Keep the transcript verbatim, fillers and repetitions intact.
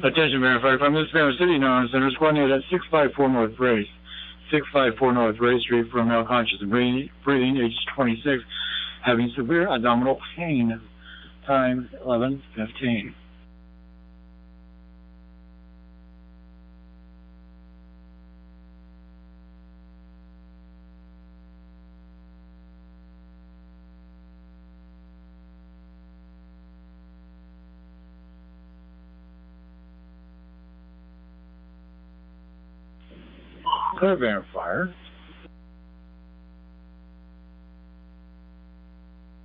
Attention verified from this Spanish City Known Centers coordinated at six five four North Race. six five four North Race Street for male conscious and breathing, breathing, age twenty-six, having severe abdominal pain. Time eleven fifteen. Clear verifier.